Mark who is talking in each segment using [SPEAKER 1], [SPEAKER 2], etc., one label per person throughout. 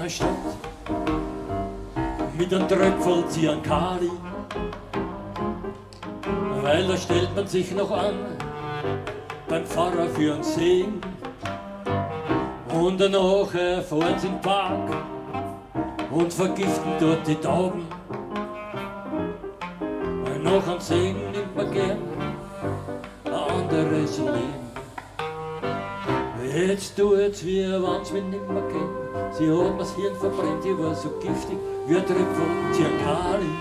[SPEAKER 1] der Stadt mit einem Tröpfel Ziankali, weil da stellt man sich noch an beim Pfarrer für einen Segen und danach fahren sie in den Park und vergiften dort die Tauben. Nach einem Segen nimmt man gern ein anderes Leben. Jetzt tut's wie wenn's mich nicht mehr kennt. Sie hat mir's Hirn verbrennt, ich war so giftig wie ein Tröpfel Ziankali.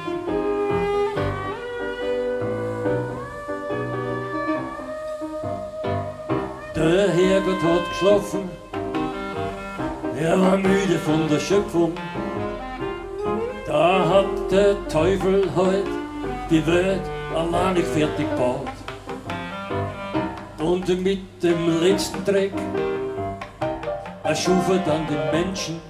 [SPEAKER 1] Der Herrgott hat geschlafen, er war müde von der Schöpfung. Da hat der Teufel halt die Welt alleinig fertig gebaut. Und mit dem letzten Dreck erschuf er dann den Menschen.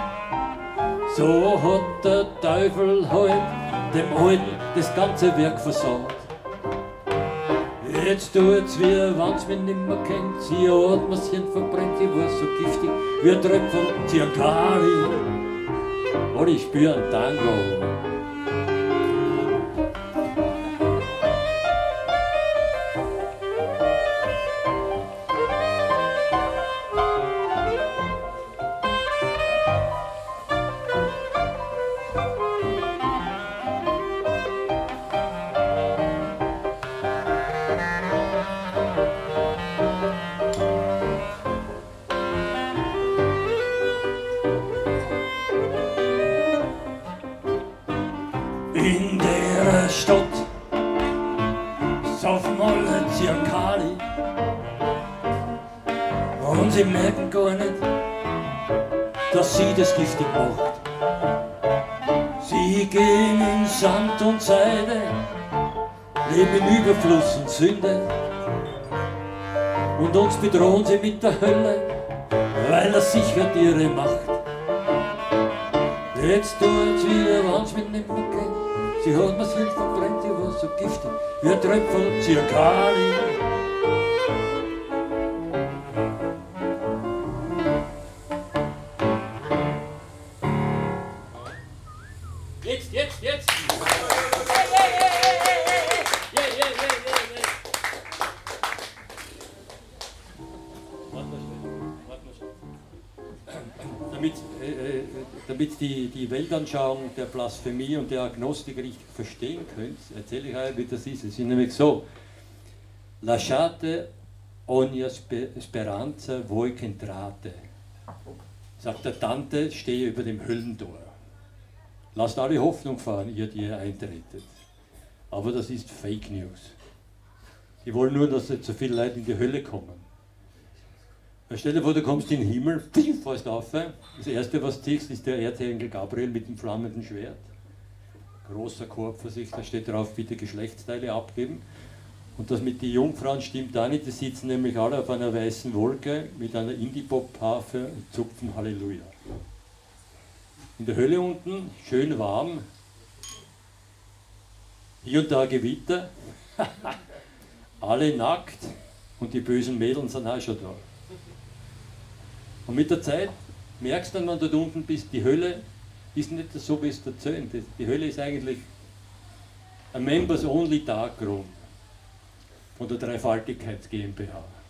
[SPEAKER 1] So hat der Teufel halt dem Alten das ganze Werk versaut. Jetzt tut's wie wenn's mich nimmer kennt. Sie hat mir's Hirn verbrennt, ich war so giftig wie ein Tröpfel Ziankali. Oh, ich spür einen Tango. In der Stadt saufen alle Ziankali und sie merken gar nicht, dass sie das giftig macht. Sie gehen in Sand und Seide, leben in Überfluss und Sünde und uns bedrohen sie mit der Hölle, weil er sichert ihre Macht. Jetzt tut's wie wenn's mich nicht mehr kennt. Sie hat mir's Hirn verbrennt, ich war so giftig wie ein Tröpfel Ziankali. Jetzt! Damit die Weltanschauung der Blasphemie und der Agnostik richtig verstehen könnt, erzähle ich euch, wie das ist. Es ist nämlich so: Lasciate ogni speranza voi che entrate. Sagt der Tante, stehe über dem Höllentor. Lasst alle Hoffnung fahren, ihr, die ihr eintretet. Aber das ist Fake News. Die wollen nur, dass so viele Leute in die Hölle kommen. Stell dir vor, du kommst in den Himmel, fährst auf. Das erste, was du siehst, ist der Erzengel Gabriel mit dem flammenden Schwert. Großer Korb vor sich, da steht drauf, bitte Geschlechtsteile abgeben. Und das mit den Jungfrauen stimmt auch nicht, die sitzen nämlich alle auf einer weißen Wolke mit einer Indie-Pop-Harfe und zupfen Halleluja. In der Hölle unten, schön warm, hier und da Gewitter, alle nackt und die bösen Mädels sind auch schon da. Und mit der Zeit merkst du dann, wenn du dort unten bist, die Hölle ist nicht so, wie es erzählt. Die Hölle ist eigentlich ein Members-Only Darkroom von der Dreifaltigkeits GmbH.